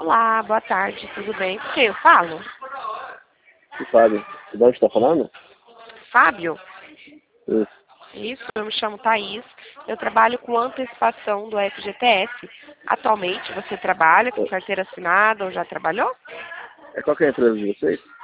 Olá, boa tarde, tudo bem? Com quem eu falo? O Fábio. De onde está falando? Fábio? Isso. Isso, eu me chamo Thaís. Eu trabalho com antecipação do FGTS. Atualmente, você trabalha com carteira assinada ou já trabalhou? Qual que é a empresa de vocês?